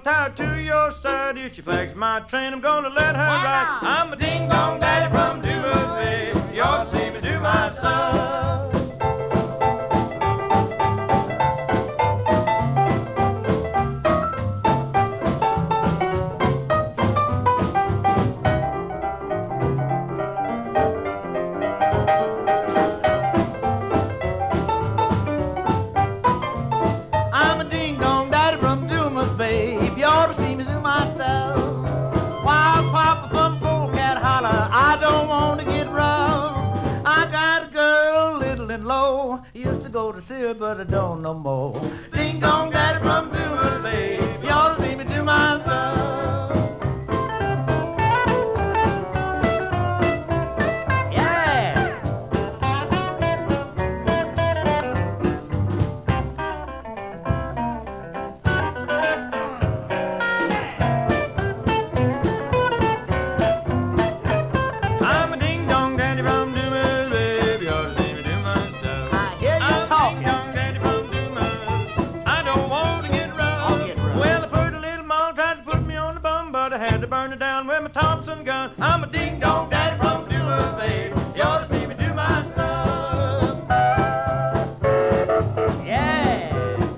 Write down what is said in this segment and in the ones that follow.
tied to your side. If she flags my train, I'm gonna let her Why ride. not? I'm a ding-dong daddy from Dumas Bay. You ought to see me do my stuff. I'm a ding-dong daddy from Dumas Bay. If you ought to see me do my stuff. Wild papa from Polecat Holler, I don't want to get rough. I got a girl, little and low. Used to go to see her, but I don't no more. Ding-dong daddy from Dumas Bay. If you ought to see me do my stuff. Yeah. I'm a ding-dong daddy from Dumas, baby. You ought to see me do my stuff. I hear you I'm a talking. ding-dong daddy from Dumas. I don't want to get rough. I'll get rough. Well, a pretty little mom tried to put me on the bum, but I had to burn it down with my Thompson gun. I'm a ding-dong daddy from Dumas, baby. You ought to see me do my stuff. Yeah.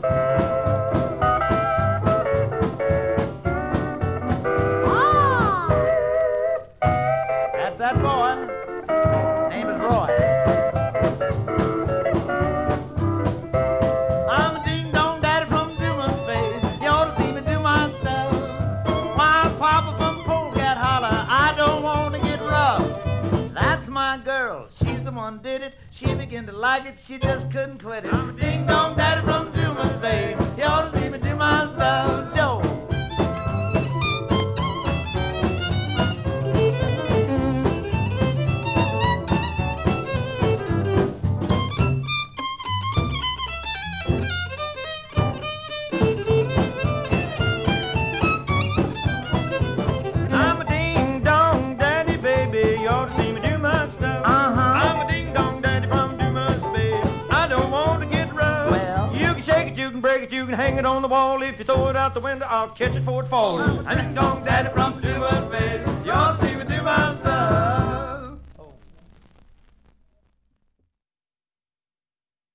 That's that boy. Name is Roy. I'm a ding-dong daddy from Dumas Bay. You ought to see me do my stuff. Wild papa from Polecat Holler, I don't want to get rough. That's my girl. She's the one did it. She began to like it. She just couldn't quit it. I'm a ding-dong daddy from Dumas Bay. You ought to see me do my stuff. Joe. I'm a ding-dong daddy, baby. You ought to see me do my stuff. I'm a ding-dong daddy from Dumas Bay. I don't want to get rough. Well? You can shake it, you can break it, you can hang it on the wall. If you throw it out the window, I'll catch it before it falls. I'm a ding-dong daddy from Dumas Bay.